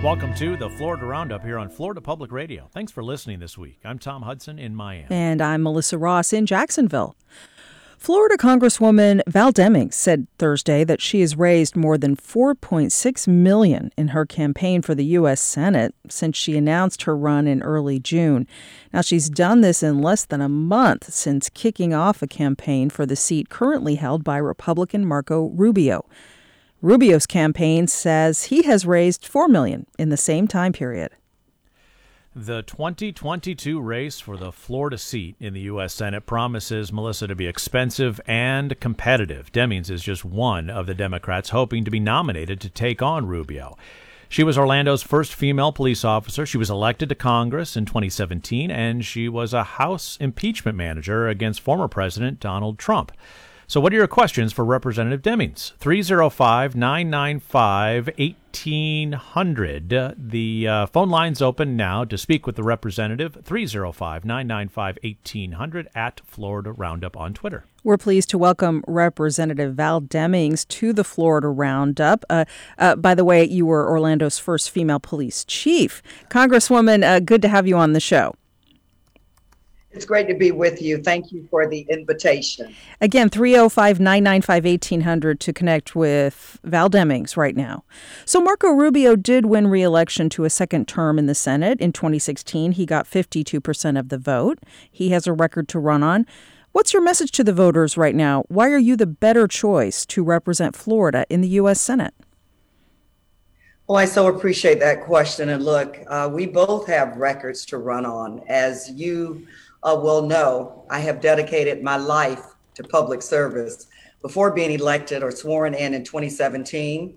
Welcome to the Florida Roundup here on Florida Public Radio. Thanks for listening this week. I'm Tom Hudson in Miami. And I'm Melissa Ross in Jacksonville. Florida Congresswoman Val Demings said Thursday that she has raised more than $4.6 million in her campaign for the U.S. Senate since she announced her run in early June. Now, she's done this in less than a month since kicking off a campaign for the seat currently held by Republican Marco Rubio. Rubio's campaign says he has raised $4 million in the same time period. The 2022 race for the Florida seat in the U.S. Senate promises, Melissa, to be expensive and competitive. Demings is just one of the Democrats hoping to be nominated to take on Rubio. She was Orlando's first female police officer. She was elected to Congress in 2017, and she was a House impeachment manager against former President Donald Trump. So what are your questions for Representative Demings? 305-995-1800. The phone line's open now to speak with the representative. 305-995-1800 at Florida Roundup on Twitter. We're pleased to welcome Representative Val Demings to the Florida Roundup. By the way, you were Orlando's first female police chief. Congresswoman, good to have you on the show. It's great to be with you. Thank you for the invitation. Again, 305-995-1800 to connect with Val Demings right now. So Marco Rubio did win re-election to a second term in the Senate. In 2016, he got 52% of the vote. He has a record to run on. What's your message to the voters right now? Why are you the better choice to represent Florida in the U.S. Senate? Well, I so appreciate that question. And look, we both have records to run on. As you will know, I have dedicated my life to public service. Before being elected or sworn in 2017,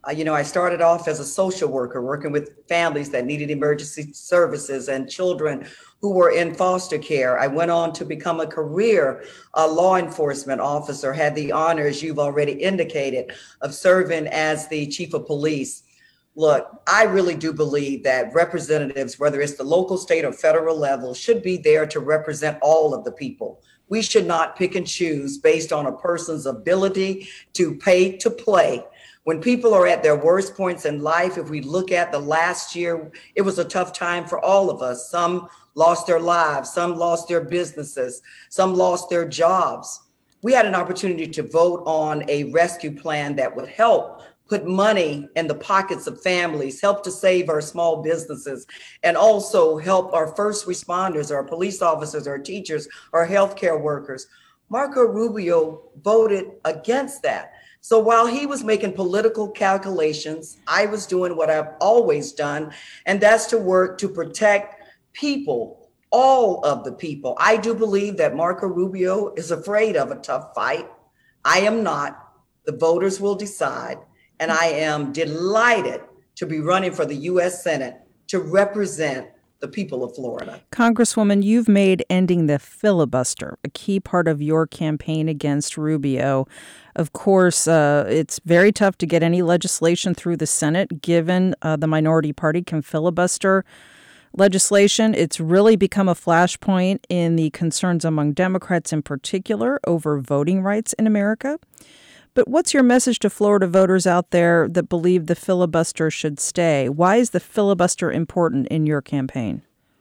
I started off as a social worker working with families that needed emergency services and children who were in foster care. I went on to become a career law enforcement officer, had the honor, as you've already indicated, of serving as the chief of police. Look, I really do believe that representatives, whether it's the local, state, or federal level, should be there to represent all of the people. We should not pick and choose based on a person's ability to pay to play. When people are at their worst points in life, if we look at the last year, it was a tough time for all of us. Some lost their lives, some lost their businesses, some lost their jobs. We had an opportunity to vote on a rescue plan that would help put money in the pockets of families, help to save our small businesses, and also help our first responders, our police officers, our teachers, our healthcare workers. Marco Rubio voted against that. So while he was making political calculations, I was doing what I've always done, and that's to work to protect people, all of the people. I do believe that Marco Rubio is afraid of a tough fight. I am not. The voters will decide. And I am delighted to be running for the U.S. Senate to represent the people of Florida. Congresswoman, you've made ending the filibuster a key part of your campaign against Rubio. Of course, it's very tough to get any legislation through the Senate, given the minority party can filibuster legislation. It's really become a flashpoint in the concerns among Democrats in particular over voting rights in America. But what's your message to Florida voters out there that believe the filibuster should stay? Why is the filibuster important in your campaign?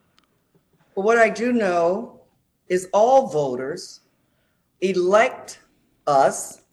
Well, what I do know is all voters elect us,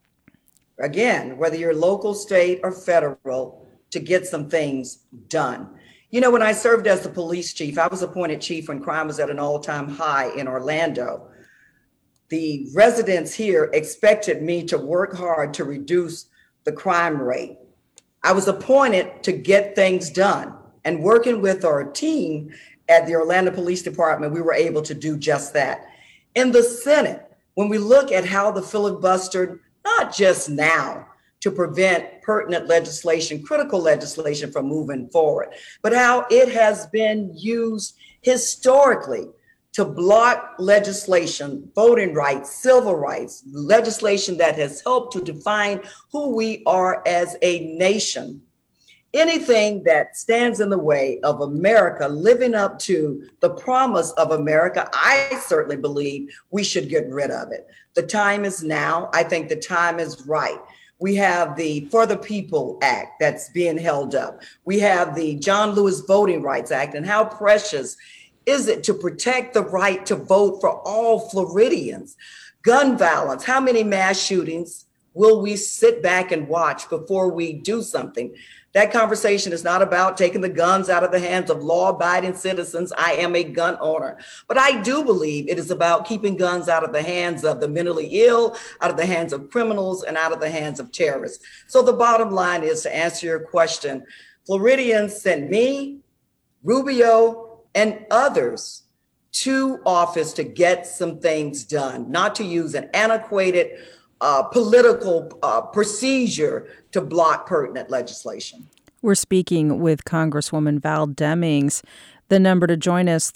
again, whether you're local, state, or federal, to get some things done. When I served as the police chief, I was appointed chief when crime was at an all-time high in Orlando. The residents here expected me to work hard to reduce the crime rate. I was appointed to get things done, and working with our team at the Orlando Police Department, we were able to do just that. In the Senate, when we look at how the filibuster, not just now to prevent pertinent legislation, critical legislation from moving forward, but how it has been used historically to block legislation, voting rights, civil rights, legislation that has helped to define who we are as a nation. Anything that stands in the way of America living up to the promise of America, I certainly believe we should get rid of it. The time is now. I think the time is right. We have the For the People Act that's being held up. We have the John Lewis Voting Rights Act. And how precious is it to protect the right to vote for all Floridians? Gun violence, how many mass shootings will we sit back and watch before we do something? That conversation is not about taking the guns out of the hands of law-abiding citizens. I am a gun owner. But I do believe it is about keeping guns out of the hands of the mentally ill, out of the hands of criminals, and out of the hands of terrorists. So the bottom line is, to answer your question, Floridians sent me, Rubio, and others to office to get some things done, not to use an antiquated political procedure to block pertinent legislation. We're speaking with Congresswoman Val Demings. The number to join us,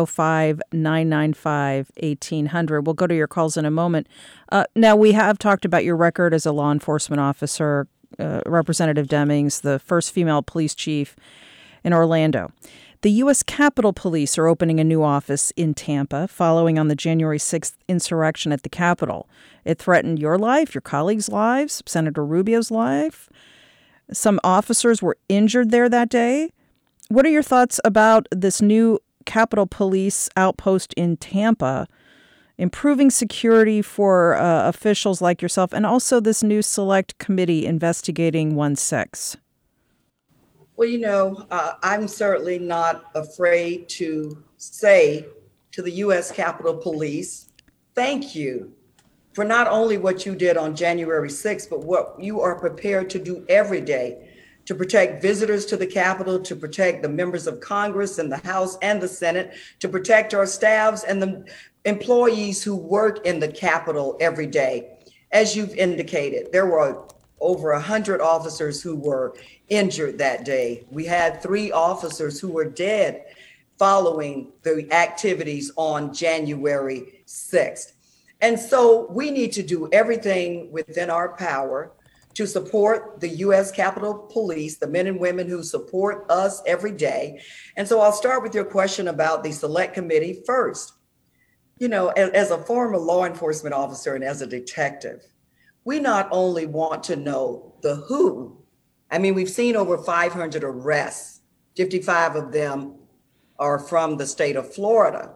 305-995-1800. We'll go to your calls in a moment. Now, we have talked about your record as a law enforcement officer, Representative Demings, the first female police chief in Orlando. The U.S. Capitol Police are opening a new office in Tampa following on the January 6th insurrection at the Capitol. It threatened your life, your colleagues' lives, Senator Rubio's life. Some officers were injured there that day. What are your thoughts about this new Capitol Police outpost in Tampa, improving security for officials like yourself, and also this new select committee investigating 1-6? Well, I'm certainly not afraid to say to the U.S. Capitol Police, thank you for not only what you did on January 6th, but what you are prepared to do every day to protect visitors to the Capitol, to protect the members of Congress and the House and the Senate, to protect our staffs and the employees who work in the Capitol every day. As you've indicated, there were over 100 officers who were injured that day. We had 3 officers who were dead following the activities on January 6th. And so we need to do everything within our power to support the U.S. Capitol Police, the men and women who support us every day. And so I'll start with your question about the Select Committee first. As a former law enforcement officer and as a detective, we not only want to know the who. I mean, we've seen over 500 arrests. 55 of them are from the state of Florida.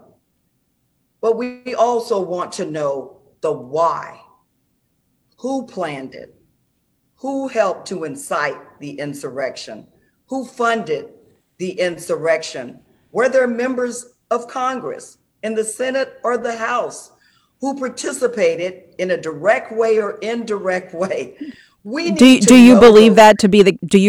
But we also want to know the why. Who planned it? Who helped to incite the insurrection? Who funded the insurrection? Were there members of Congress in the Senate or the House who participated in a direct way or indirect way? Do you believe that to be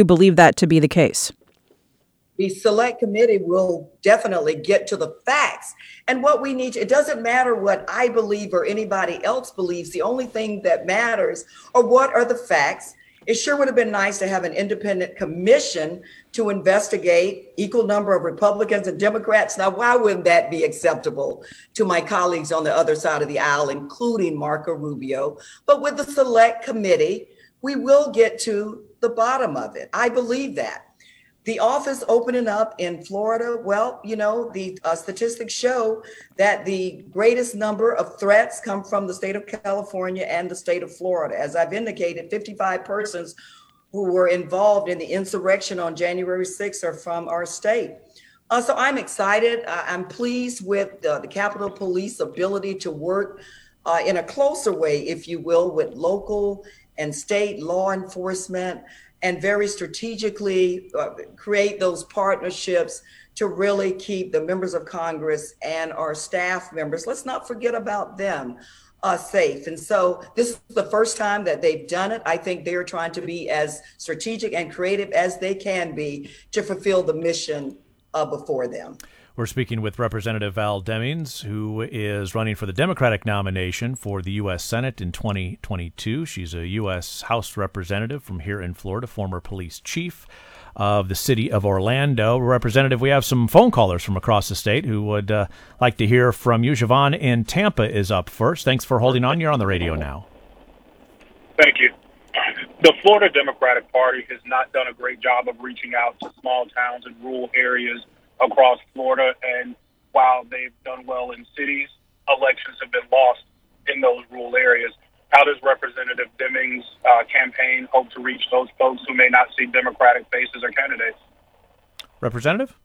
the case? The Select Committee will definitely get to the facts. And what we need, it doesn't matter what I believe or anybody else believes. The only thing that matters are what are the facts. It sure would have been nice to have an independent commission to investigate equal number of Republicans and Democrats. Now, why wouldn't that be acceptable to my colleagues on the other side of the aisle, including Marco Rubio? But with the Select Committee, we will get to the bottom of it. I believe that. The office opening up in Florida, well, the statistics show that the greatest number of threats come from the state of California and the state of Florida. As I've indicated, 55 persons who were involved in the insurrection on January 6th are from our state. So I'm excited. I'm pleased with the Capitol Police ability to work in a closer way, if you will, with local and state law enforcement, and very strategically create those partnerships to really keep the members of Congress and our staff members, let's not forget about them, safe. And so this is the first time that they've done it. I think they're trying to be as strategic and creative as they can be to fulfill the mission before them. We're speaking with Representative Val Demings, who is running for the Democratic nomination for the U.S. Senate in 2022. She's a U.S. House representative from here in Florida, former police chief of the city of Orlando. Representative, we have some phone callers from across the state who would like to hear from you. Javon in Tampa is up first. Thanks for holding on. You're on the radio now. Thank you. The Florida Democratic Party has not done a great job of reaching out to small towns and rural areas across Florida, and while they've done well in cities, elections have been lost in those rural areas. How does Representative Demings campaign hope to reach those folks who may not see Democratic faces or candidates? Representative?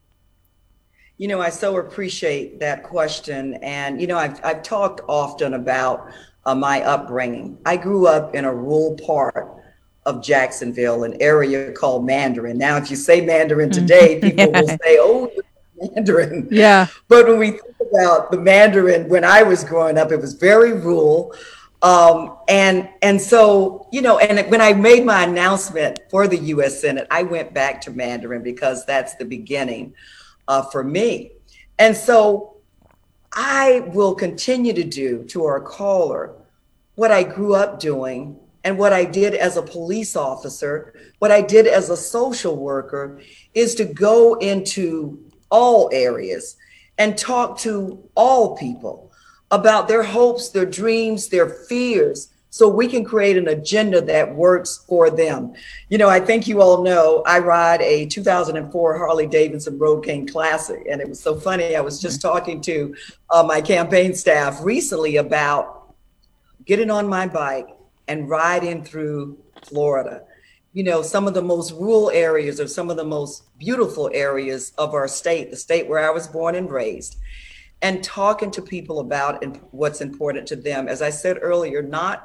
I so appreciate that question. And, I've talked often about my upbringing. I grew up in a rural part of Jacksonville, an area called Mandarin. Now, if you say Mandarin today, people will say, oh, Mandarin. Yeah. But when we think about the Mandarin, when I was growing up, it was very rural. And so, and when I made my announcement for the U.S. Senate, I went back to Mandarin because that's the beginning for me. And so I will continue to do to our caller what I grew up doing and what I did as a police officer, what I did as a social worker, is to go into all areas and talk to all people about their hopes, their dreams, their fears, so we can create an agenda that works for them. I think you all know I ride a 2004 Harley Davidson Road King Classic. And it was so funny. I was just talking to my campaign staff recently about getting on my bike and riding through Florida. Some of the most rural areas or some of the most beautiful areas of our state, the state where I was born and raised, and talking to people about what's important to them. As I said earlier, not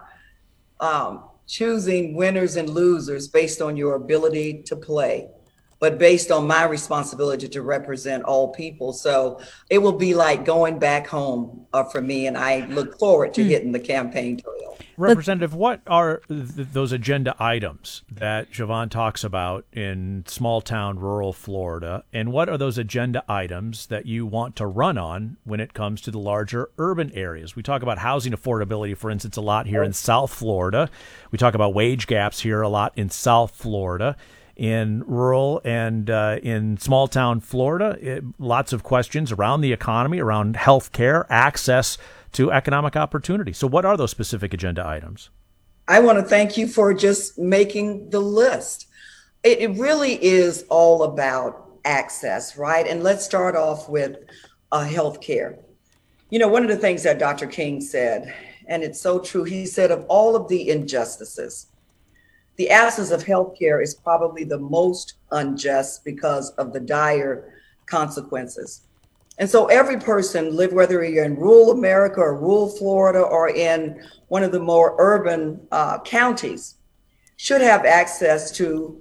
choosing winners and losers based on your ability to play, but based on my responsibility to represent all people. So it will be like going back home for me, and I look forward to hitting the campaign trail. Representative, what are those agenda items that Siobhan talks about in small town rural Florida, and what are those agenda items that you want to run on when it comes to the larger urban areas? We talk about housing affordability, for instance, a lot here in South Florida. We talk about wage gaps here a lot in South Florida. In rural and in small town Florida, lots of questions around the economy, around health care, access to economic opportunity. So what are those specific agenda items? I want to thank you for just making the list. It really is all about access, right? And let's start off with health care. One of the things that Dr. King said, and it's so true, he said of all of the injustices, the absence of healthcare is probably the most unjust because of the dire consequences. And so every person, whether you're in rural America or rural Florida or in one of the more urban counties, should have access to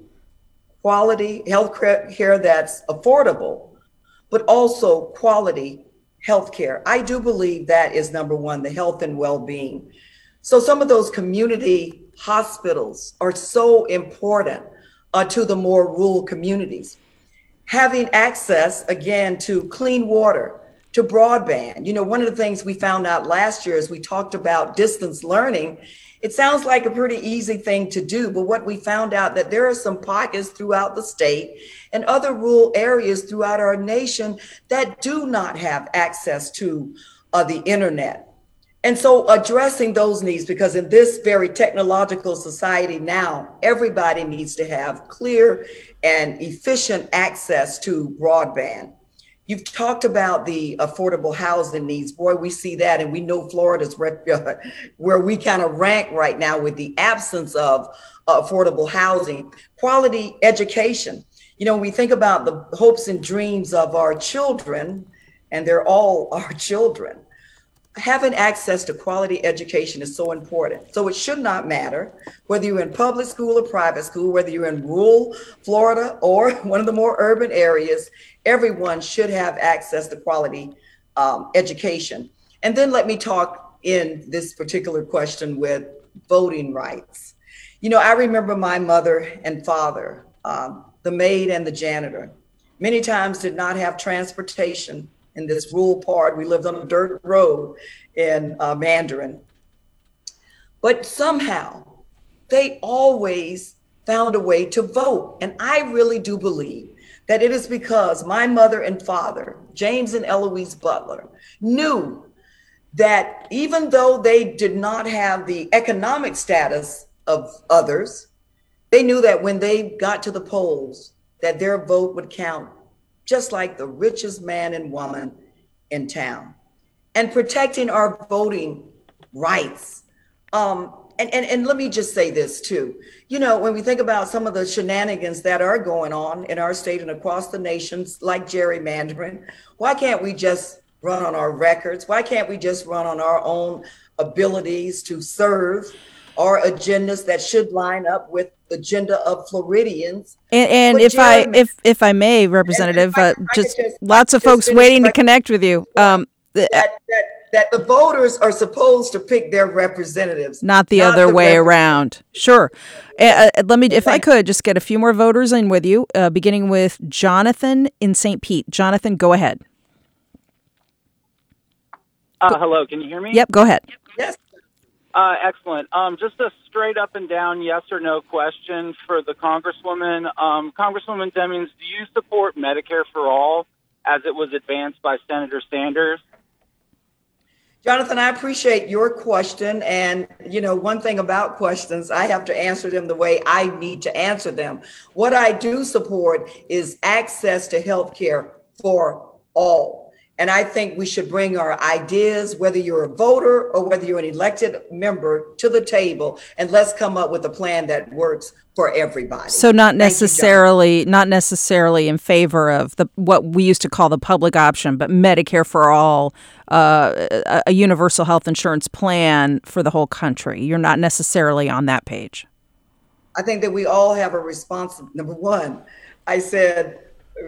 quality health care that's affordable, but also quality health care. I do believe that is number one, the health and well-being. So some of those community hospitals are so important to the more rural communities. Having access, again, to clean water, to broadband. One of the things we found out last year as we talked about distance learning, it sounds like a pretty easy thing to do, but what we found out that there are some pockets throughout the state and other rural areas throughout our nation that do not have access to the internet. And so addressing those needs, because in this very technological society now, everybody needs to have clear and efficient access to broadband. You've talked about the affordable housing needs. Boy, we see that, and we know Florida's where we kind of rank right now with the absence of affordable housing. Quality education. When we think about the hopes and dreams of our children, and they're all our children, having access to quality education is so important. So it should not matter whether you're in public school or private school, whether you're in rural Florida or one of the more urban areas, everyone should have access to quality education. And then let me talk in this particular question with voting rights. I remember my mother and father, the maid and the janitor, many times did not have transportation in this rural part. We lived on a dirt road in Mandarin. But somehow they always found a way to vote. And I really do believe that it is because my mother and father, James and Eloise Butler, knew that even though they did not have the economic status of others, they knew that when they got to the polls, that their vote would count just like the richest man and woman in town. And protecting our voting rights. And let me just say this too. You know, when we think about some of the shenanigans that are going on in our state and across the nations, like gerrymandering, why can't we just run on our records? Why can't we just run on our own abilities to serve our agendas that should line up with the agenda of Floridians? And if I may, Representative, just lots of folks waiting to connect with you. That the voters are supposed to pick their representatives, not the other way around. Sure. Let me, if I could, just get a few more voters in with you, beginning with Jonathan in St. Pete. Jonathan, go ahead. Hello, can you hear me? Yep, go ahead. Yes. Excellent. Just a straight up and down yes or no question for the Congresswoman. Congresswoman Demings, do you support Medicare for all as it was advanced by Senator Sanders? Jonathan, I appreciate your question. And, you know, one thing about questions, I have to answer them the way I need to answer them. What I do support is access to health care for all. And I think we should bring our ideas, whether you're a voter or whether you're an elected member, to the table, and let's come up with a plan that works for everybody. So not necessarily in favor of what we used to call the public option, but Medicare for all, a universal health insurance plan for the whole country. You're not necessarily on that page. I think that we all have a response. Number one, I said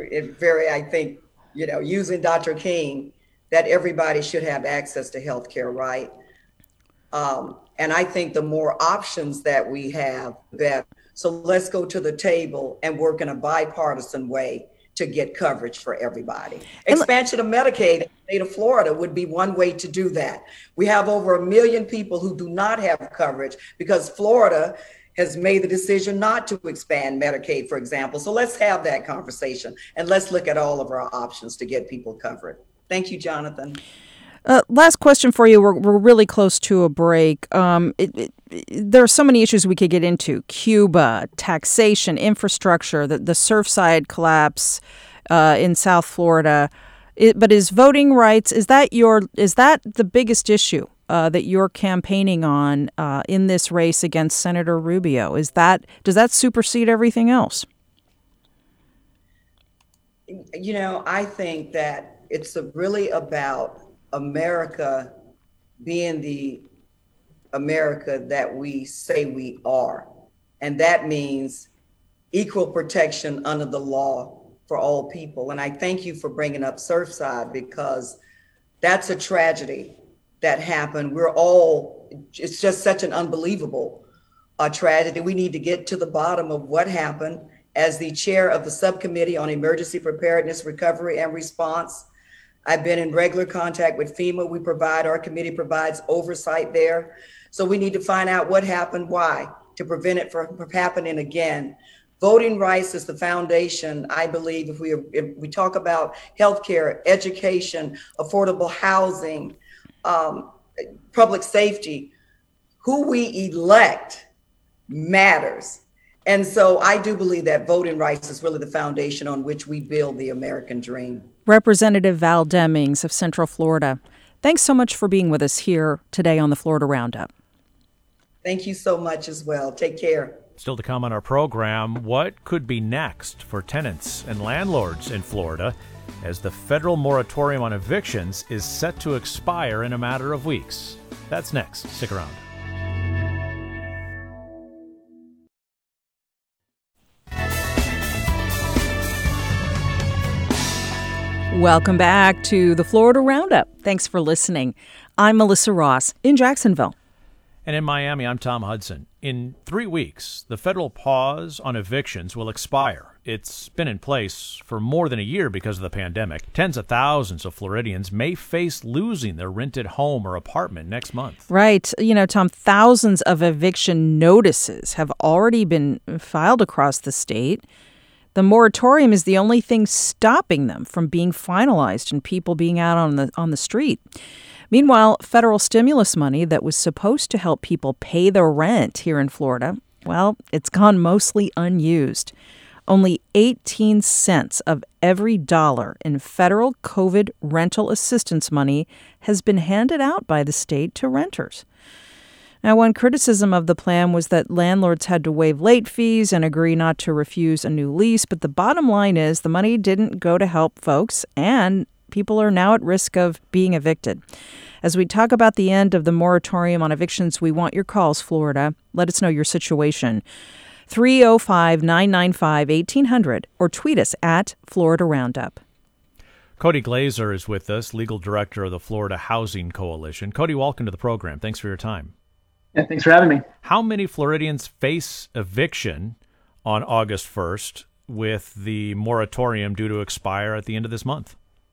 using Dr. King, that everybody should have access to health care, right? And I think the more options that we have, better. So let's go to the table and work in a bipartisan way to get coverage for everybody. Expansion of Medicaid in the state of Florida would be one way to do that. We have over 1 million people who do not have coverage because Florida has made the decision not to expand Medicaid, for example. So let's have that conversation and let's look at all of our options to get people covered. Thank you, Jonathan. Last question for you. We're really close to a break. There are so many issues we could get into: Cuba, taxation, infrastructure, the Surfside collapse in South Florida. But is voting rights, is that the biggest issue that you're campaigning on in this race against Senator Rubio? Does that supersede everything else? You know, I think that it's really about America being the America that we say we are. And that means equal protection under the law for all people. And I thank you for bringing up Surfside, because that's a tragedy that happened. It's just such an unbelievable tragedy. We need to get to the bottom of what happened. As the chair of the Subcommittee on Emergency Preparedness, Recovery, and Response, I've been in regular contact with FEMA. Our committee provides oversight there. So we need to find out what happened, why, to prevent it from happening again. Voting rights is the foundation, I believe, if we talk about healthcare, education, affordable housing, public safety. Who we elect matters. And so I do believe that voting rights is really the foundation on which we build the American dream. Representative Val Demings of Central Florida, thanks so much for being with us here today on the Florida Roundup. Thank you so much as well. Take care. Still to come on our program, what could be next for tenants and landlords in Florida as the federal moratorium on evictions is set to expire in a matter of weeks? That's next. Stick around. Welcome back to the Florida Roundup. Thanks for listening. I'm Melissa Ross in Jacksonville. And in Miami, I'm Tom Hudson. In 3 weeks, the federal pause on evictions will expire. It's been in place for more than a year because of the pandemic. Tens of thousands of Floridians may face losing their rented home or apartment next month. Right. You know, Tom, thousands of eviction notices have already been filed across the state. The moratorium is the only thing stopping them from being finalized and people being out on the street. Meanwhile, federal stimulus money that was supposed to help people pay their rent here in Florida, well, it's gone mostly unused. Only 18 cents of every dollar in federal COVID rental assistance money has been handed out by the state to renters. Now, one criticism of the plan was that landlords had to waive late fees and agree not to refuse a new lease. But the bottom line is the money didn't go to help folks, and people are now at risk of being evicted. As we talk about the end of the moratorium on evictions, we want your calls, Florida. Let us know your situation. 305-995-1800 or tweet us at Florida Roundup. Cody Glazer is with us, legal director of the Florida Housing Coalition. Cody, welcome to the program. Thanks for your time. Yeah, thanks for having me. How many Floridians face eviction on August 1st with the moratorium due to expire at the end of this month?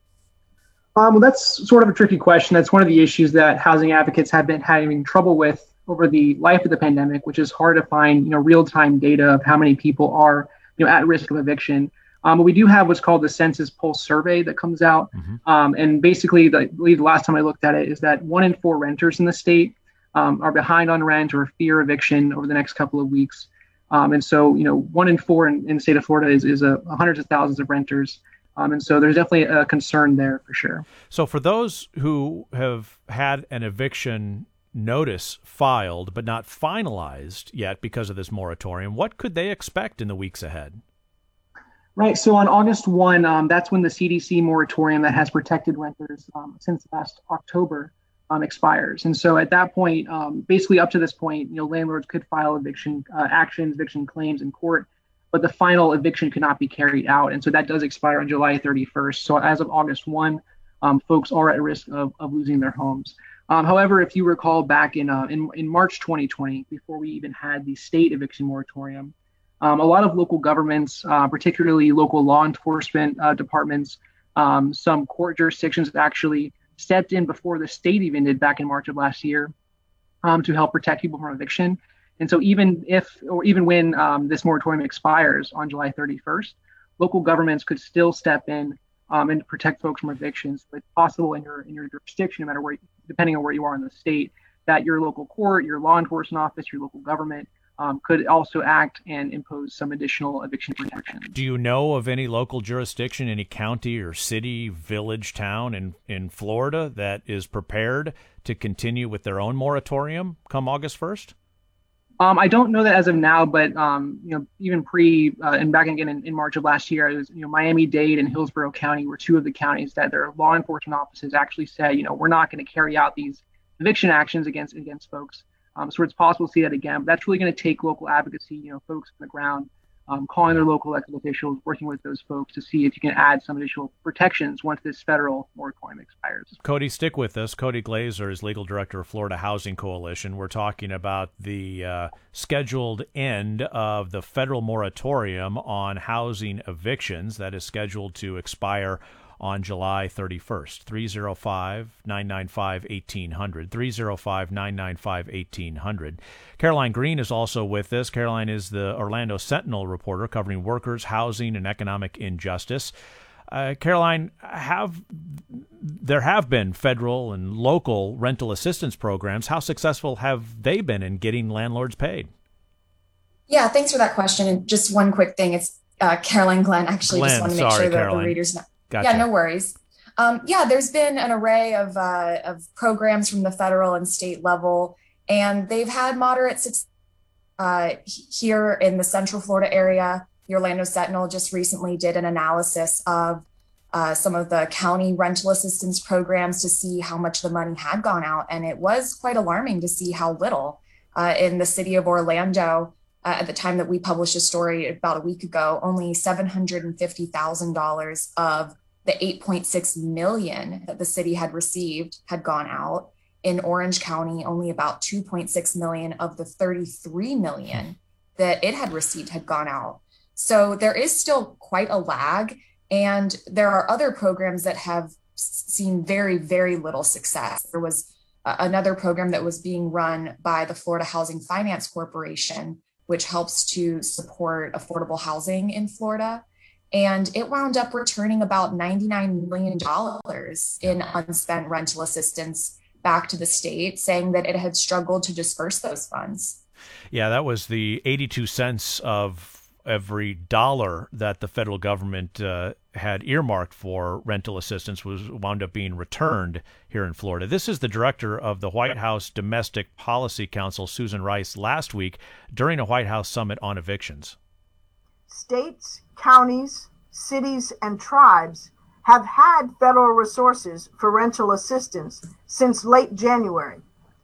Well, that's sort of a tricky question. That's one of the issues that housing advocates have been having trouble with over the life of the pandemic, which is hard to find, real-time data of how many people are, at risk of eviction. But we do have what's called the Census Pulse Survey that comes out. And basically, I believe the last time I looked at it is that 1 in 4 renters in the state are behind on rent or fear eviction over the next couple of weeks. And so, 1 in 4 in the state of Florida is hundreds of thousands of renters. And so there's definitely a concern there for sure. So for those who have had an eviction notice filed but not finalized yet because of this moratorium, what could they expect in the weeks ahead? Right. So on August 1, that's when the CDC moratorium that has protected renters since last October expires. And so at that point, basically up to this point, landlords could file eviction actions, eviction claims in court, but the final eviction could not be carried out. And so that does expire on July 31st. So as of August 1, folks are at risk of losing their homes. However, if you recall back in March 2020, before we even had the state eviction moratorium, a lot of local governments, particularly local law enforcement departments, some court jurisdictions actually stepped in before the state even did back in March of last year to help protect people from eviction. And so even when this moratorium expires on July 31st, local governments could still step in and protect folks from evictions. So it's possible in your jurisdiction, no matter where, depending on where you are in the state, that your local court, your law enforcement office, your local government could also act and impose some additional eviction protection. Do you know of any local jurisdiction, any county or city, village, town in Florida that is prepared to continue with their own moratorium come August 1st? I don't know that as of now, but even and back again in March of last year, it was Miami-Dade and Hillsborough County were 2 of the counties that their law enforcement offices actually said, we're not going to carry out these eviction actions against folks. So it's possible to see that again, but that's really going to take local advocacy, folks on the ground, calling their local elected officials, working with those folks to see if you can add some additional protections once this federal moratorium expires. Cody, stick with us. Cody Glazer is legal director of Florida Housing Coalition. We're talking about the scheduled end of the federal moratorium on housing evictions that is scheduled to expire on July 31st. 305-995-1800. 305-995-1800. Caroline Green is also with us. Caroline is the Orlando Sentinel reporter covering workers, housing, and economic injustice. Caroline, there have been federal and local rental assistance programs. How successful have they been in getting landlords paid? Yeah, thanks for that question. And just one quick thing. It's Caroline Glenn. Actually, Glenn, just want to make sure that the readers know. Gotcha. Yeah, no worries. There's been an array of programs from the federal and state level, and they've had moderate success here in the Central Florida area. The Orlando Sentinel just recently did an analysis of some of the county rental assistance programs to see how much the money had gone out, and it was quite alarming to see how little. In the city of Orlando, at the time that we published a story about a week ago, only $750,000 of the $8.6 million that the city had received had gone out. In Orange County, only about $2.6 million of the $33 million that it had received had gone out. So there is still quite a lag, and there are other programs that have seen very, very little success. There was another program that was being run by the Florida Housing Finance Corporation, which helps to support affordable housing in Florida. And it wound up returning about $99 million in unspent rental assistance back to the state, saying that it had struggled to disperse those funds. Yeah, that was the 82 cents of every dollar that the federal government had earmarked for rental assistance was wound up being returned here in Florida. This is the director of the White House Domestic Policy Council, Susan Rice, last week during a White House summit on evictions. States, counties, cities, and tribes have had federal resources for rental assistance since late January.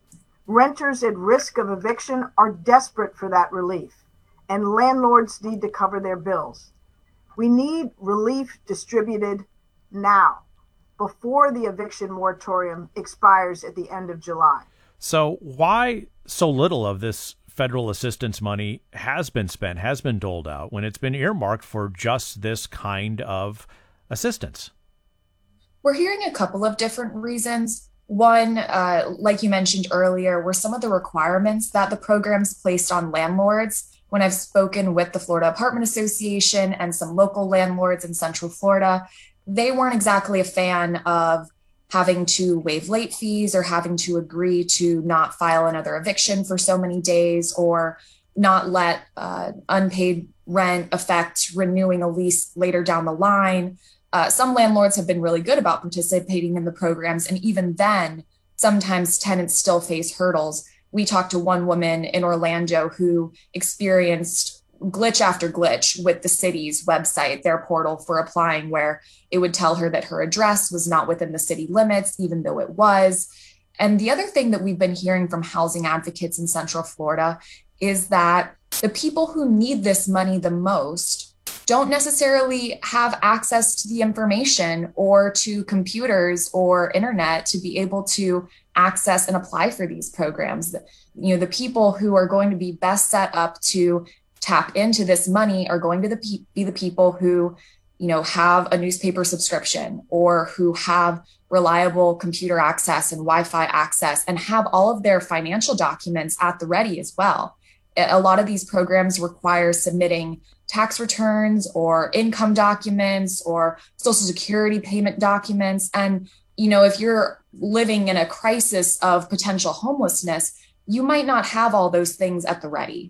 Renters at risk of eviction are desperate for that relief, and landlords need to cover their bills. We need relief distributed now, before the eviction moratorium expires at the end of July. So why so little of this federal assistance money has been spent, has been doled out, when it's been earmarked for just this kind of assistance? We're hearing a couple of different reasons. One, like you mentioned earlier, were some of the requirements that the programs placed on landlords. When I've spoken with the Florida Apartment Association and some local landlords in Central Florida, they weren't exactly a fan of having to waive late fees or having to agree to not file another eviction for so many days, or not let unpaid rent affect renewing a lease later down the line. Some landlords have been really good about participating in the programs, and even then, sometimes tenants still face hurdles. We talked to one woman in Orlando who experienced glitch after glitch with the city's website, their portal for applying, where it would tell her that her address was not within the city limits, even though it was. And the other thing that we've been hearing from housing advocates in Central Florida is that the people who need this money the most don't necessarily have access to the information or to computers or internet to be able to access and apply for these programs. The people who are going to be best set up to tap into this money are going to be the people who, have a newspaper subscription, or who have reliable computer access and Wi-Fi access, and have all of their financial documents at the ready as well. A lot of these programs require submitting tax returns or income documents or Social Security payment documents. And, if you're living in a crisis of potential homelessness, you might not have all those things at the ready.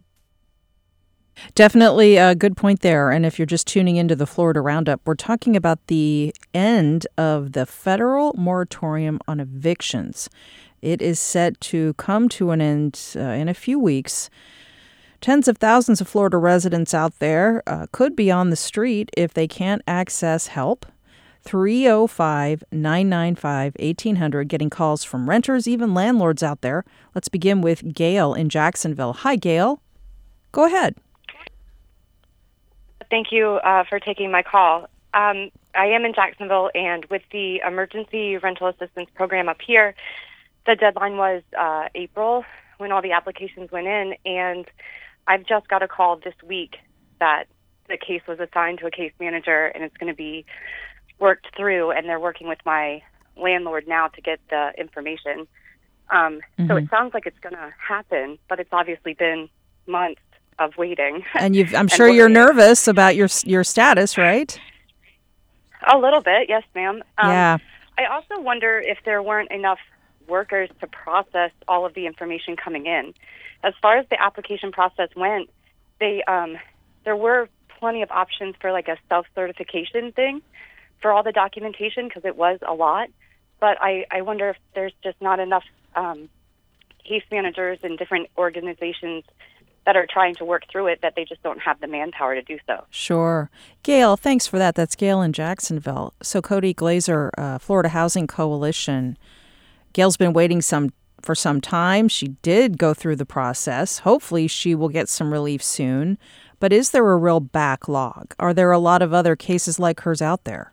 Definitely a good point there. And if you're just tuning into the Florida Roundup, we're talking about the end of the federal moratorium on evictions. It is set to come to an end in a few weeks. Tens of thousands of Florida residents out there could be on the street if they can't access help. 305-995-1800, getting calls from renters, even landlords out there. Let's begin with Gail in Jacksonville. Hi, Gail. Go ahead. Thank you for taking my call. I am in Jacksonville, and with the emergency rental assistance program up here, the deadline was April when all the applications went in, and I've just got a call this week that the case was assigned to a case manager and it's going to be worked through, and they're working with my landlord now to get the information. So it sounds like it's going to happen, but it's obviously been months of waiting. And I'm sure you're nervous about your status, right? A little bit, yes, ma'am. Yeah. I also wonder if there weren't enough workers to process all of the information coming in. As far as the application process went, there were plenty of options for like a self-certification thing for all the documentation, because it was a lot. But I wonder if there's just not enough case managers and different organizations that are trying to work through it, that they just don't have the manpower to do so. Sure. Gail, thanks for that. That's Gail in Jacksonville. So Cody Glazer, Florida Housing Coalition. Gail's been waiting for some time. She did go through the process. Hopefully she will get some relief soon. But is there a real backlog? Are there a lot of other cases like hers out there?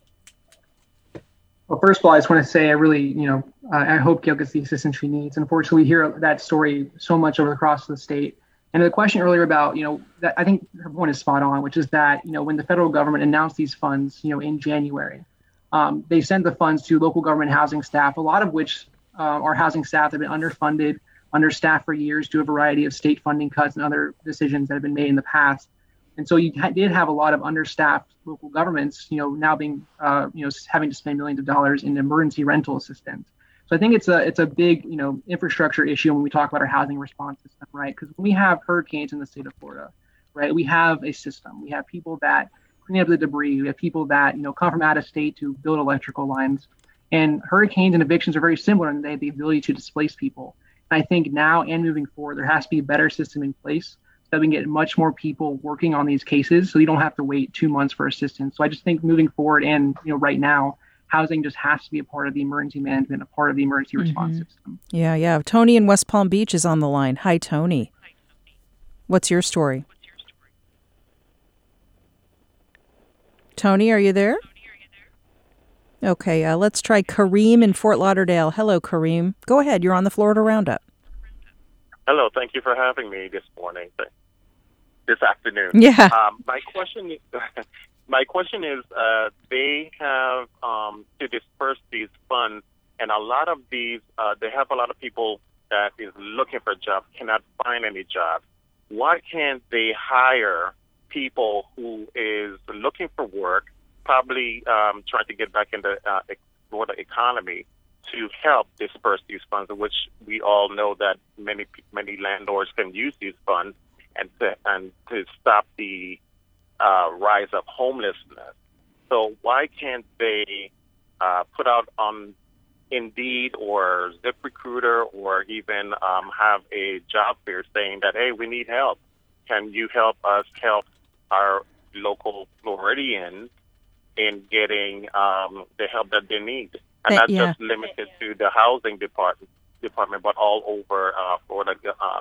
Well, first of all, I just want to say I really, I hope Gail gets the assistance she needs. Unfortunately, we hear that story so much across the state. And the question earlier about, that I think her point is spot on, which is that, when the federal government announced these funds, in January, they sent the funds to local government housing staff, a lot of which are housing staff that have been underfunded, understaffed for years due to a variety of state funding cuts and other decisions that have been made in the past. And so you did have a lot of understaffed local governments, now being, having to spend millions of dollars in emergency rental assistance. So I think it's a big, infrastructure issue when we talk about our housing response system, right? Because when we have hurricanes in the state of Florida, right? We have a system. We have people that clean up the debris. We have people that, come from out of state to build electrical lines. And hurricanes and evictions are very similar, and they have the ability to displace people. And I think now and moving forward, there has to be a better system in place so that we can get much more people working on these cases, so you don't have to wait 2 months for assistance. So I just think moving forward and right now, housing just has to be a part of the emergency management, a part of the emergency response system. Yeah. Tony in West Palm Beach is on the line. Hi, Tony. What's your story? Tony, are you there? Okay, let's try Kareem in Fort Lauderdale. Hello, Kareem. Go ahead. You're on the Florida Roundup. Hello. Thank you for having me this afternoon. Yeah. My question is, they have to disperse these funds, and a lot of these, they have a lot of people that is looking for jobs, cannot find any jobs. Why can't they hire people who is looking for work, probably trying to get back in the Florida economy, to help disperse these funds, which we all know that many landlords can use these funds and to stop the rise of homelessness. So why can't they put out on Indeed or ZipRecruiter or even have a job fair saying that, hey, we need help. Can you help us help our local Floridians in getting the help that they need? And not just limited to the housing department, but all over Florida.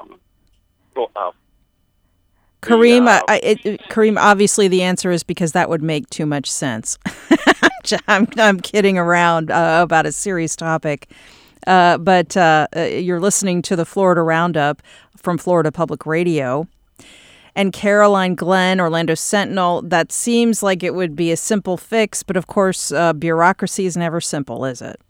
Kareem, Kareem, obviously the answer is because that would make too much sense. I'm kidding around about a serious topic. But you're listening to the Florida Roundup from Florida Public Radio. And Caroline Glenn, Orlando Sentinel, that seems like it would be a simple fix, but of course, bureaucracy is never simple, is it?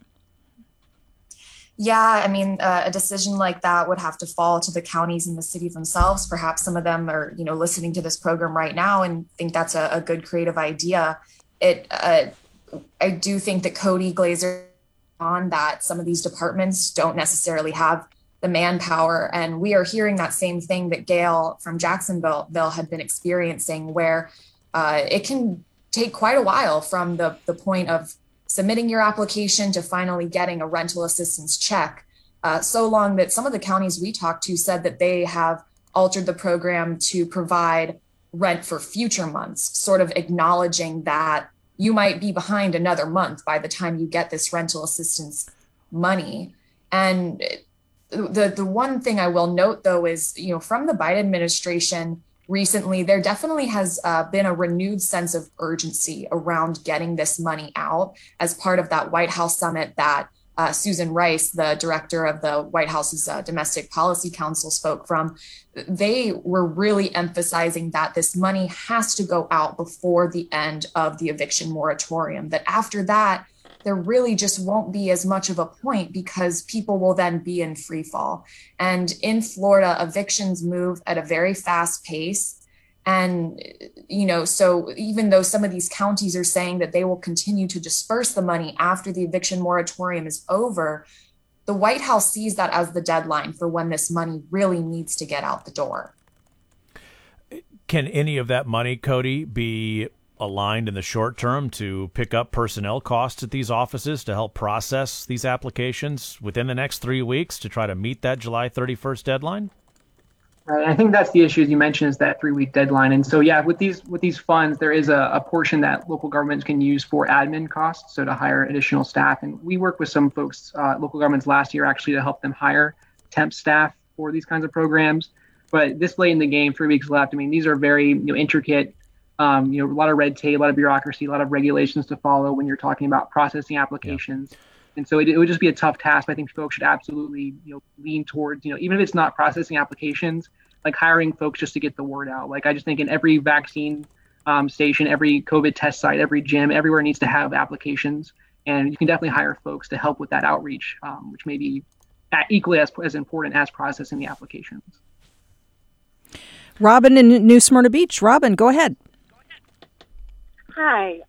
Yeah, I mean, a decision like that would have to fall to the counties and the city themselves. Perhaps some of them are, listening to this program right now and think that's a good creative idea. I do think that Cody Glazer on that some of these departments don't necessarily have the manpower. And we are hearing that same thing that Gail from Jacksonville had been experiencing, where it can take quite a while from the point of submitting your application to finally getting a rental assistance check. So long that some of the counties we talked to said that they have altered the program to provide rent for future months, sort of acknowledging that you might be behind another month by the time you get this rental assistance money. And the one thing I will note, though, is, from the Biden administration recently, there definitely has been a renewed sense of urgency around getting this money out as part of that White House summit that Susan Rice, the director of the White House's Domestic Policy Council, spoke from. They were really emphasizing that this money has to go out before the end of the eviction moratorium, that after that, there really just won't be as much of a point because people will then be in free fall. And in Florida, evictions move at a very fast pace. And, so even though some of these counties are saying that they will continue to disperse the money after the eviction moratorium is over, the White House sees that as the deadline for when this money really needs to get out the door. Can any of that money, Cody, be aligned in the short term to pick up personnel costs at these offices to help process these applications within the next 3 weeks to try to meet that July 31st deadline? Right. I think that's the issue, as you mentioned, is that 3-week deadline. And so, with these funds, there is a portion that local governments can use for admin costs, so to hire additional staff. And we worked with some folks, local governments last year, actually, to help them hire temp staff for these kinds of programs. But this late in the game, 3 weeks left, I mean, these are very intricate, a lot of red tape, a lot of bureaucracy, a lot of regulations to follow when you're talking about processing applications. Yeah. And so it would just be a tough task. I think folks should absolutely, lean towards, even if it's not processing applications, like hiring folks just to get the word out. Like, I just think in every vaccine station, every COVID test site, every gym, everywhere needs to have applications. And you can definitely hire folks to help with that outreach, which may be equally as important as processing the applications. Robin in New Smyrna Beach. Robin, go ahead. Hi,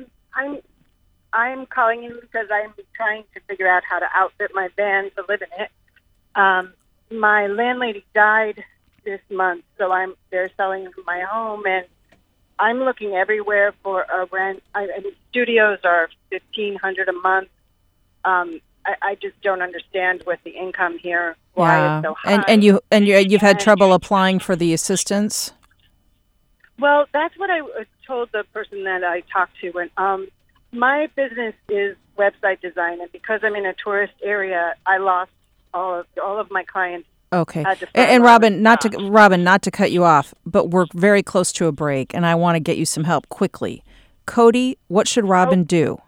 I'm calling in because I'm trying to figure out how to outfit my van to live in it. My landlady died this month. So they're selling my home, and I'm looking everywhere for a rent. Studios are $1,500 a month. I just don't understand with the income here why it's so high. And you've had trouble applying for the assistance? Well, that's what I was told the person that I talked to. When my business is website design, and because I'm in a tourist area, I lost all of my clients. Okay. And Robin, not to cut you off, but we're very close to a break, and I want to get you some help quickly. Cody, what should Robin do?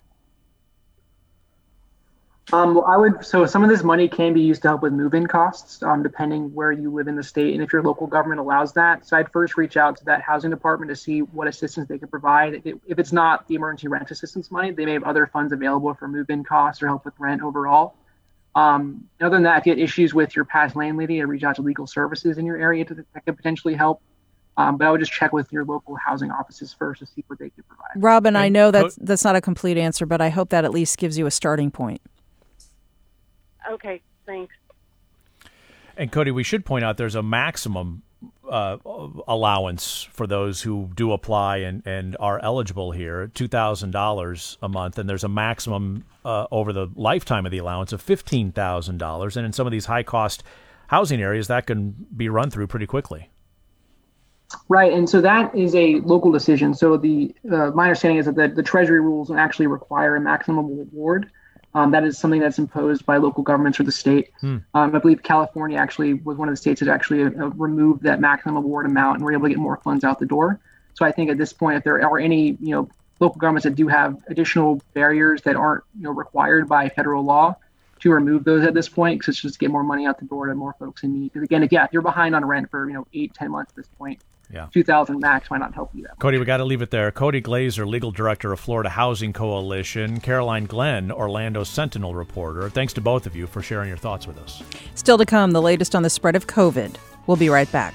So some of this money can be used to help with move-in costs, depending where you live in the state and if your local government allows that. So I'd first reach out to that housing department to see what assistance they could provide. If it's not the emergency rent assistance money, they may have other funds available for move-in costs or help with rent overall. Other than that, if you had issues with your past landlady, I'd reach out to legal services in your area that could potentially help. But I would just check with your local housing offices first to see what they could provide. Robin, I know that's not a complete answer, but I hope that at least gives you a starting point. Okay, thanks. And Cody, we should point out there's a maximum allowance for those who do apply and are eligible here, $2,000 a month, and there's a maximum over the lifetime of the allowance of $15,000. And in some of these high-cost housing areas, that can be run through pretty quickly. Right, and so that is a local decision. So my understanding is that the Treasury rules actually require a maximum award. That is something that's imposed by local governments or the state. I believe California actually was one of the states that actually removed that maximum award amount and were able to get more funds out the door. So I think at this point, if there are any local governments that do have additional barriers that aren't required by federal law, to remove those at this point, because it's just get more money out the door to more folks in need. Because again, if you're behind on rent for 8-10 months at this point, yeah, $2,000 max might not help you that much. Cody, we got to leave it there. Cody Glazer, legal director of Florida Housing Coalition. Caroline Glenn, Orlando Sentinel reporter. Thanks to both of you for sharing your thoughts with us. Still to come, the latest on the spread of COVID. We'll be right back.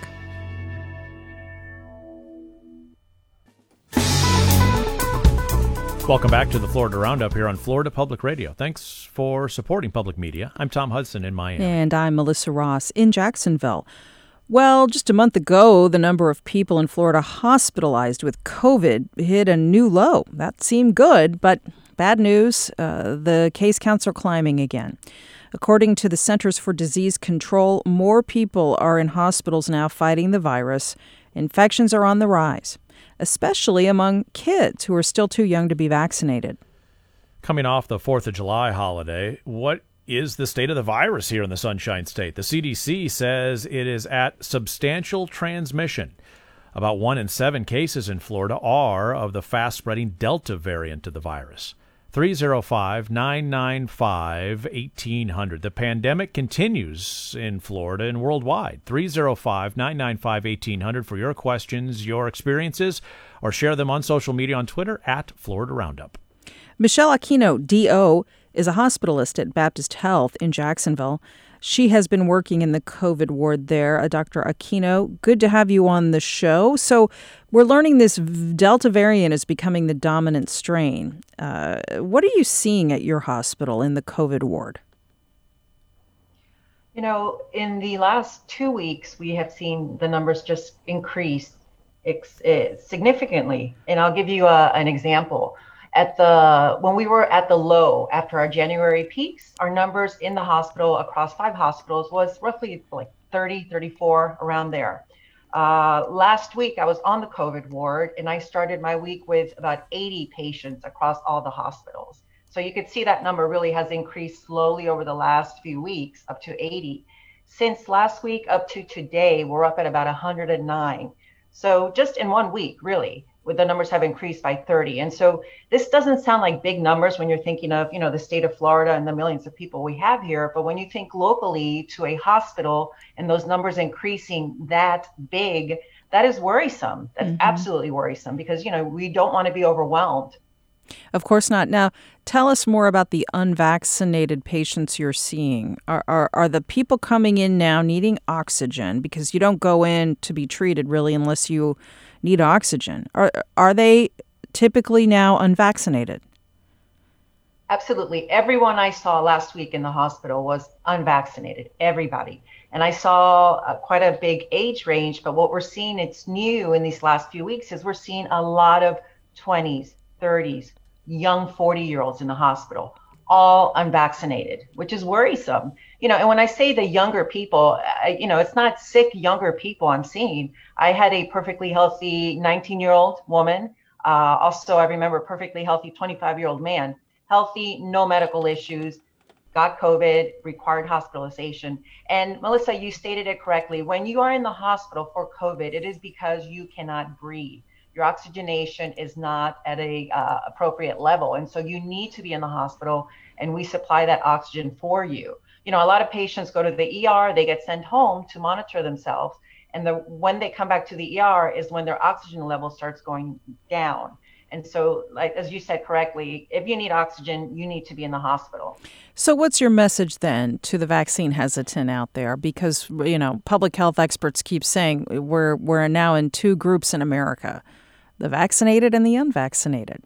Welcome back to the Florida Roundup here on Florida Public Radio. Thanks for supporting public media. I'm Tom Hudson in Miami. And I'm Melissa Ross in Jacksonville. Well, just a month ago, the number of people in Florida hospitalized with COVID hit a new low. That seemed good, but bad news, the case counts are climbing again. According to the Centers for Disease Control, more people are in hospitals now fighting the virus. Infections are on the rise, especially among kids who are still too young to be vaccinated. Coming off the 4th of July holiday, what is the state of the virus here in the Sunshine State? The CDC says it is at substantial transmission. About 1 in 7 cases in Florida are of the fast-spreading Delta variant of the virus. 305-995-1800. The pandemic continues in Florida and worldwide. 305-995-1800 for your questions, your experiences, or share them on social media on Twitter at Florida Roundup. Michelle Aquino, D.O., is a hospitalist at Baptist Health in Jacksonville. She has been working in the COVID ward there. Dr. Aquino, good to have you on the show. So we're learning this Delta variant is becoming the dominant strain. What are you seeing at your hospital in the COVID ward? In the last 2 weeks, we have seen the numbers just increase significantly. And I'll give you an example. When we were at the low after our January peaks, our numbers in the hospital across 5 hospitals was roughly like 30, 34, around there. Last week, I was on the COVID ward, and I started my week with about 80 patients across all the hospitals. So you could see that number really has increased slowly over the last few weeks, up to 80. Since last week up to today, we're up at about 109. So just in 1 week, really, the numbers have increased by 30. And so this doesn't sound like big numbers when you're thinking of, the state of Florida and the millions of people we have here. But when you think locally to a hospital and those numbers increasing that big, that is worrisome. That's absolutely worrisome because, we don't want to be overwhelmed. Of course not. Now, tell us more about the unvaccinated patients you're seeing. Are the people coming in now needing oxygen? Because you don't go in to be treated really unless you need oxygen. Are they typically now unvaccinated? Absolutely. Everyone I saw last week in the hospital was unvaccinated. Everybody. And I saw quite a big age range, but what we're seeing, it's new in these last few weeks, is we're seeing a lot of 20s, 30s, young 40-year-olds in the hospital, all unvaccinated, which is worrisome. And when I say the younger people, it's not sick younger people I'm seeing. I had a perfectly healthy 19-year-old woman. Also, I remember a perfectly healthy 25-year-old man, healthy, no medical issues, got COVID, required hospitalization. And Melissa, you stated it correctly. When you are in the hospital for COVID, it is because you cannot breathe. Your oxygenation is not at a appropriate level. And so you need to be in the hospital, and we supply that oxygen for you. A lot of patients go to the ER, they get sent home to monitor themselves. And when they come back to the ER is when their oxygen level starts going down. And so, like, as you said correctly, if you need oxygen, you need to be in the hospital. So what's your message then to the vaccine hesitant out there? Because, public health experts keep saying we're now in two groups in America, the vaccinated and the unvaccinated.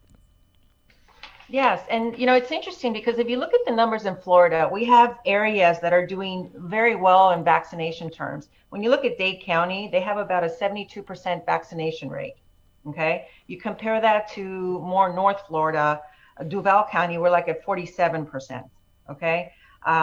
Yes. And, it's interesting because if you look at the numbers in Florida, we have areas that are doing very well in vaccination terms. When you look at Dade County, they have about a 72% vaccination rate. Okay. You compare that to more North Florida, Duval County, we're like at 47%. Okay.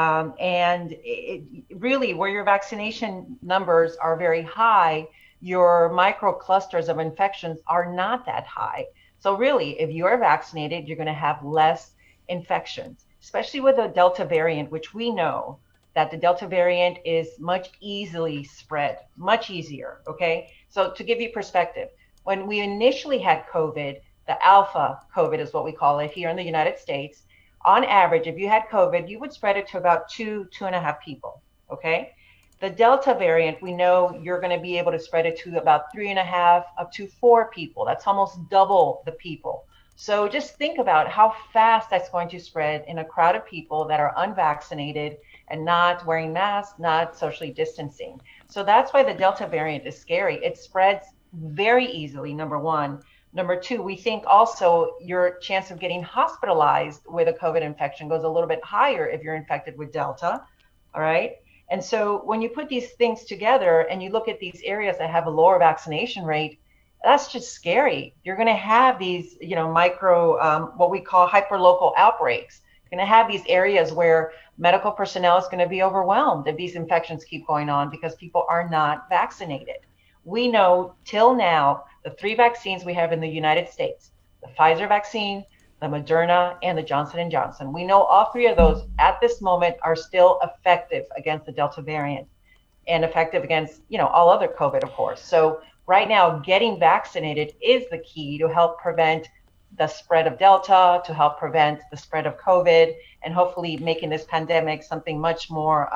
And really where your vaccination numbers are very high, your micro clusters of infections are not that high. So really, if you are vaccinated, you're going to have less infections, especially with the Delta variant, which we know that the Delta variant is much easily spread, much easier. Okay. So to give you perspective, when we initially had COVID, the Alpha COVID is what we call it here in the United States. On average, if you had COVID, you would spread it to about 2.5 people. Okay. The Delta variant, we know you're going to be able to spread it to about 3.5 up to 4 people. That's almost double the people. So just think about how fast that's going to spread in a crowd of people that are unvaccinated and not wearing masks, not socially distancing. So that's why the Delta variant is scary. It spreads very easily, number one. Number two, we think also your chance of getting hospitalized with a COVID infection goes a little bit higher if you're infected with Delta. All right. And so when you put these things together and you look at these areas that have a lower vaccination rate, that's just scary. You're going to have these, micro, what we call hyperlocal outbreaks. You're going to have these areas where medical personnel is going to be overwhelmed if these infections keep going on because people are not vaccinated. We know till now, the 3 vaccines we have in the United States, the Pfizer vaccine, the Moderna, and the Johnson & Johnson. We know all 3 of those at this moment are still effective against the Delta variant and effective against, all other COVID, of course. So right now, getting vaccinated is the key to help prevent the spread of Delta, to help prevent the spread of COVID, and hopefully making this pandemic something much more,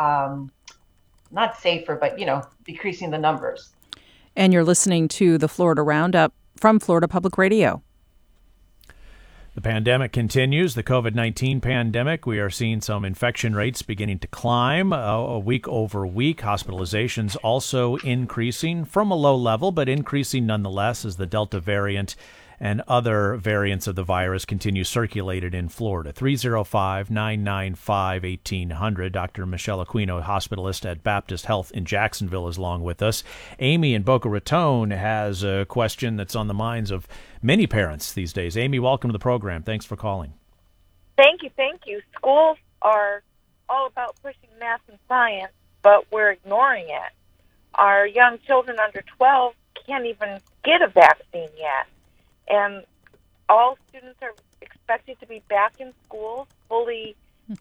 not safer, but, decreasing the numbers. And you're listening to the Florida Roundup from Florida Public Radio. The pandemic continues, the COVID-19 pandemic. We are seeing some infection rates beginning to climb week over week. Hospitalizations also increasing from a low level, but increasing nonetheless as the Delta variant and other variants of the virus continue circulated in Florida. 305-995-1800. Dr. Michelle Aquino, hospitalist at Baptist Health in Jacksonville, is along with us. Amy in Boca Raton has a question that's on the minds of many parents these days. Amy, welcome to the program. Thanks for calling. Thank you. Schools are all about pushing math and science, but we're ignoring it. Our young children under 12 can't even get a vaccine yet. And all students are expected to be back in school, fully,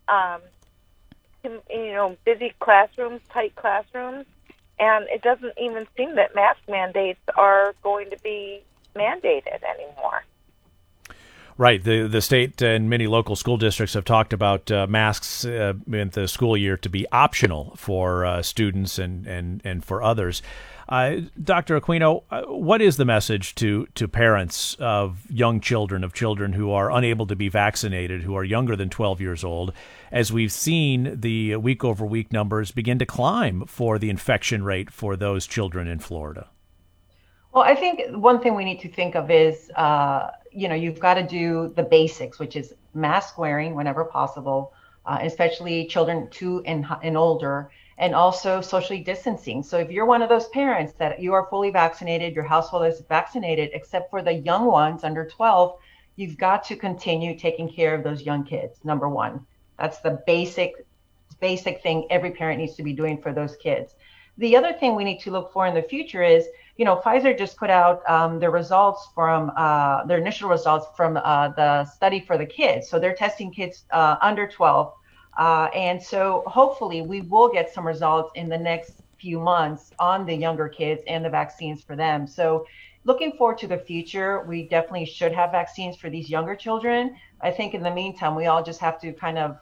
busy classrooms, tight classrooms. And it doesn't even seem that mask mandates are going to be mandated anymore. Right. The state and many local school districts have talked about masks in the school year to be optional for students and for others. Dr. Aquino, what is the message to parents of young children, of children who are unable to be vaccinated, who are younger than 12 years old, as we've seen the week-over-week numbers begin to climb for the infection rate for those children in Florida? Well, I think one thing we need to think of is, you've got to do the basics, which is mask wearing whenever possible, especially children 2 and older. and also socially distancing. So if you're one of those parents that you are fully vaccinated, your household is vaccinated, except for the young ones under 12, you've got to continue taking care of those young kids, number one. That's the basic thing every parent needs to be doing for those kids. The other thing we need to look for in the future is, Pfizer just put out their results from their initial results from the study for the kids. So they're testing kids under 12. And so hopefully we will get some results in the next few months on the younger kids and the vaccines for them. So looking forward to the future, we definitely should have vaccines for these younger children. I think in the meantime, we all just have to kind of,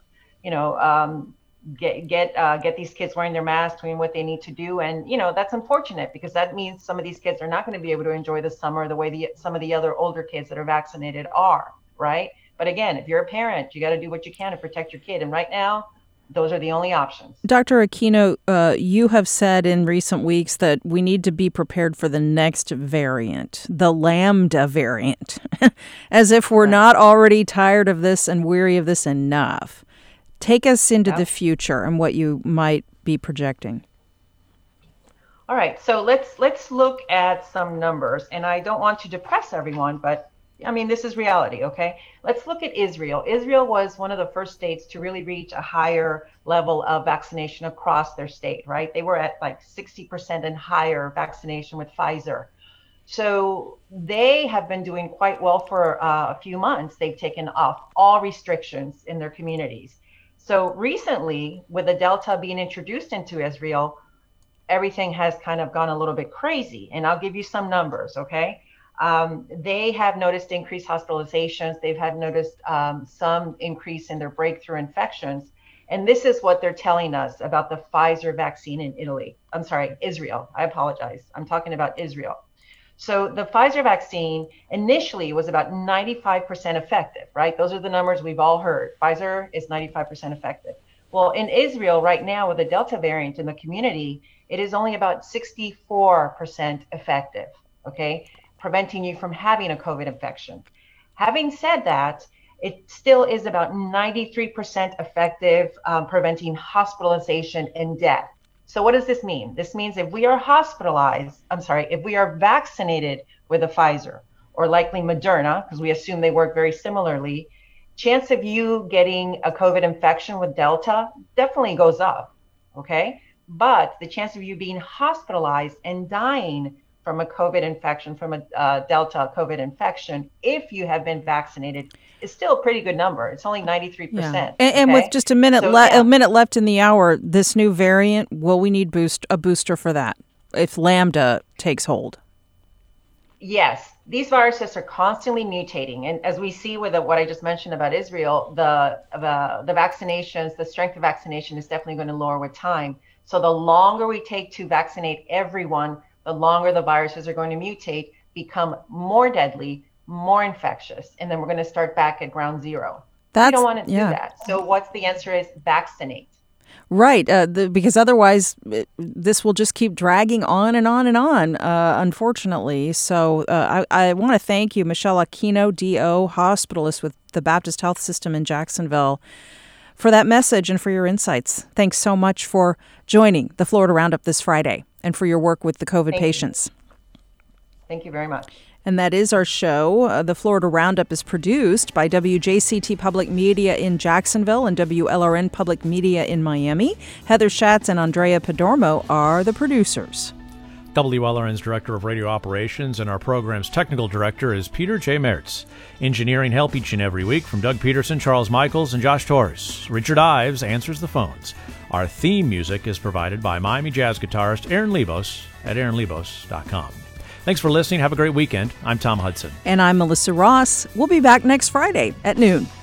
get these kids wearing their masks, doing what they need to do. And, that's unfortunate because that means some of these kids are not going to be able to enjoy the summer the way some of the other older kids that are vaccinated are, right? But again, if you're a parent, you got to do what you can to protect your kid. And right now, those are the only options. Dr. Aquino, you have said in recent weeks that we need to be prepared for the next variant, the Lambda variant, as if we're not already tired of this and weary of this enough. Take us into the future and what you might be projecting. All right, so let's look at some numbers. And I don't want to depress everyone, but this is reality, okay? Let's look at Israel. Israel was one of the first states to really reach a higher level of vaccination across their state, right? They were at like 60% and higher vaccination with Pfizer. So they have been doing quite well for a few months. They've taken off all restrictions in their communities. So recently, with the Delta being introduced into Israel, everything has kind of gone a little bit crazy. And I'll give you some numbers, okay? They have noticed increased hospitalizations. They've had noticed some increase in their breakthrough infections. And this is what they're telling us about the Pfizer vaccine in Israel. I apologize. I'm talking about Israel. So the Pfizer vaccine initially was about 95% effective, right? Those are the numbers we've all heard. Pfizer is 95% effective. Well, in Israel right now with the Delta variant in the community, it is only about 64% effective, okay? Preventing you from having a COVID infection. Having said that, it still is about 93% effective preventing hospitalization and death. So what does this mean? This means if we are if we are vaccinated with a Pfizer or likely Moderna, because we assume they work very similarly, chance of you getting a COVID infection with Delta definitely goes up, okay? But the chance of you being hospitalized and dying from a COVID infection, from a Delta COVID infection, if you have been vaccinated, is still a pretty good number. It's only 93%. Yeah. And with just a minute left in the hour, this new variant, will we need a booster for that if Lambda takes hold? Yes. These viruses are constantly mutating. And as we see with what I just mentioned about Israel, the vaccinations, the strength of vaccination is definitely going to lower with time. So the longer we take to vaccinate everyone, the longer the viruses are going to mutate, become more deadly, more infectious, and then we're going to start back at ground zero. We don't want to do that. So what's the answer is vaccinate. Right, because otherwise this will just keep dragging on and on and on, unfortunately. So I want to thank you, Michelle Aquino, DO, hospitalist with the Baptist Health System in Jacksonville, for that message and for your insights. Thanks so much for joining the Florida Roundup this Friday and for your work with the COVID patients. Thank you very much. And that is our show. The Florida Roundup is produced by WJCT Public Media in Jacksonville and WLRN Public Media in Miami. Heather Schatz and Andrea Padormo are the producers. WLRN's Director of Radio Operations and our program's Technical Director is Peter J. Mertz. Engineering help each and every week from Doug Peterson, Charles Michaels, and Josh Torres. Richard Ives answers the phones. Our theme music is provided by Miami jazz guitarist Aaron Lebos at aaronlebos.com. Thanks for listening. Have a great weekend. I'm Tom Hudson. And I'm Melissa Ross. We'll be back next Friday at noon.